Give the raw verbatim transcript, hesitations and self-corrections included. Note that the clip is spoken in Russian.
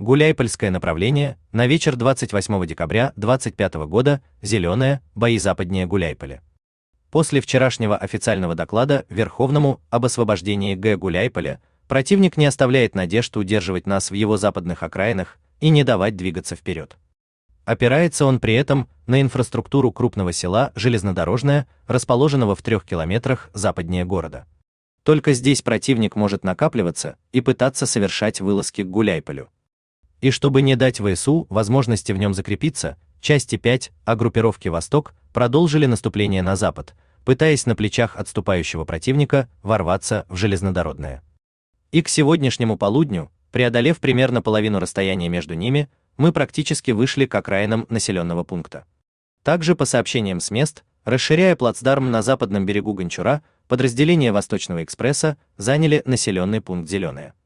Гуляйпольское направление, на вечер двадцать восьмого декабря двадцать пятого года, Зеленое, бои западнее Гуляйполя. После вчерашнего официального доклада Верховному об освобождении г. Гуляйполя, противник не оставляет надежд удерживать нас в его западных окраинах и не давать двигаться вперед. Опирается он при этом на инфраструктуру крупного села Железнодорожное, расположенного в трех километрах западнее города. Только здесь противник может накапливаться и пытаться совершать вылазки к Гуляйполю. И чтобы не дать ВСУ возможности в нем закрепиться, части пять А группировки «Восток» продолжили наступление на запад, пытаясь на плечах отступающего противника ворваться в Железнодорожное. И к сегодняшнему полудню, преодолев примерно половину расстояния между ними, мы практически вышли к окраинам населенного пункта. Также, по сообщениям с мест, расширяя плацдарм на западном берегу Гончура, подразделения Восточного экспресса заняли населенный пункт Зеленое.